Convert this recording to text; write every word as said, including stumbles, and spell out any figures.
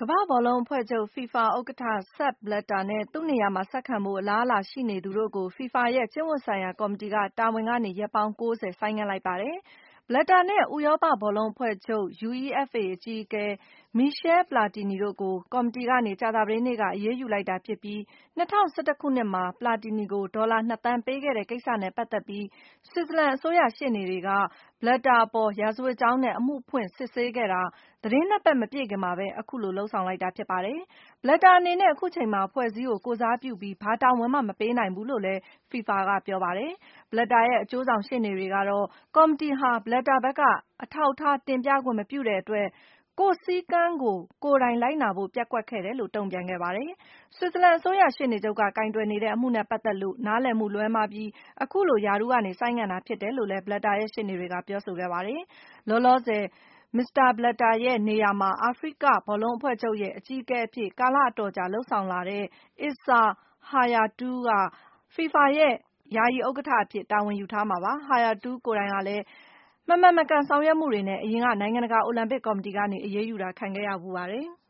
ကမ္ဘာ့ဘောလုံးအဖွဲ့ချုပ် FIFA ဥက္ကဋ္ဌ Sepp Blatter နဲ့ သူ့နေရာမှာဆက်ခံဖို့ အလားအလာရှိနေသူတို့ကို FIFA ရဲ့ ကျင့်ဝတ်ဆိုင်ရာကော်မတီက တာဝန်ကနေ ရက်ပေါင်း ၉၀ ဆိုင်းငံ့လိုက်ပါတယ်။ Blatter နဲ့ ဥရောပဘောလုံးအဖွဲ့ချုပ် UEFA အကြီးအကဲ Michel Platini တို့ကို ကော်မတီကနေ ကြာသပတေးနေ့က အရေးယူလိုက်တာဖြစ်ပြီး ၂၀၁၁ ခုနှစ်မှာ Platini ကို ဒေါ်လာ နှစ်သန်းပေးခဲ့တဲ့ကိစ္စနဲ့ပတ်သက်ပြီး ဆွစ်ဇာလန်အစိုးရရှေ့နေတွေက Blatter အပေါ် ရာဇဝတ်ကြောင်းနဲ့ အမှုဖွင့်စစ်ဆေးခဲ့တာ သီတင်းနှစ်ပတ်မပြည့်ခင်မှာပဲ အခုလို လုပ်ဆောင်လိုက်တာဖြစ်ပါတယ်။ Blatter အနေနဲ့ အခုချိန်မှာ အဖွဲ့အစည်းကို ကိုယ်စားပြုပြီး ဘာတာဝန်မှ မပေးနိုင်ဘူးလို့လည်း FIFA ကပြောပါတယ်။ Blatter ရဲ့ အကျိုးဆောင်ရှေ့နေတွေကတော့ ကော်မတီဟာ Blatter ဘက်က အထောက်အထားတင်ပြခွင့်မပြုတဲ့အတွက် ကိုယ့်စည်းကမ်းကို ကိုယ်တိုင်လိုက်နာဖို့ ပျက်ကွက်ခဲ့တယ်လို့ တုံ့ပြန်ခဲ့ပါတယ်။ ဆွစ်ဇာလန်အစိုးရရှေ့နေချုပ်က ကိုင်တွယ်နေတဲ့အမှုနဲ့ပတ်သက်လို့ နားလည်မှုလွဲမှားပြီး အခုလို ရာထူးကနေ ဆိုင်းငံ့တာဖြစ်တယ်လို့လည်း Blatter ရဲ့ ရှေ့နေတွေက ပြောဆိုခဲ့ပါတယ်။ လောလောဆယ် မစ္စတာ Blatter ရဲ့နေရာမှာ အာဖရိကဘောလုံးအဖွဲ့ချုပ်ရဲ့ အကြီးအကဲအဖြစ် ကာလအတော်ကြာလုပ်ဆောင်လာတဲ့ Issa Hayatou က FIFA ရဲ့ ယာယီဥက္ကဋ္ဌအဖြစ် တာဝန်ယူထားမှာပါ။ Hayatou ကိုယ်တိုင်ကလည်း မမှန်မကန်ဆောင်ရွက်မှုတွေနဲ့ အရင်က နိုင်ငံတကာအိုလံပစ်ကော်မတီကနေ အရေးယူတာခံခဲ့ရဖူးပါတယ်။